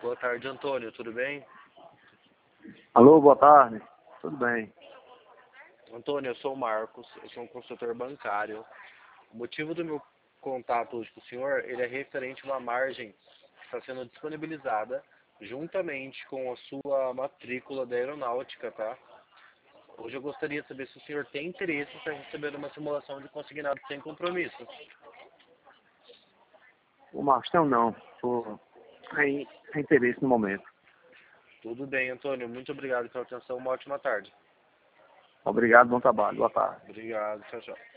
Boa tarde, Antônio, tudo bem? Alô, boa tarde. Tudo bem. Antônio, eu sou o Marcos, eu sou um consultor bancário. O motivo do meu contato hoje com o senhor, ele é referente a uma margem que está sendo disponibilizada juntamente com a sua matrícula da aeronáutica, tá? Hoje eu gostaria de saber se o senhor tem interesse para receber uma simulação de consignado sem compromisso. O Marcos, não. Estou sem interesse no momento. Tudo bem, Antônio, muito obrigado pela atenção, uma ótima tarde. Obrigado, bom trabalho. Boa tarde. Obrigado, tchau, tchau.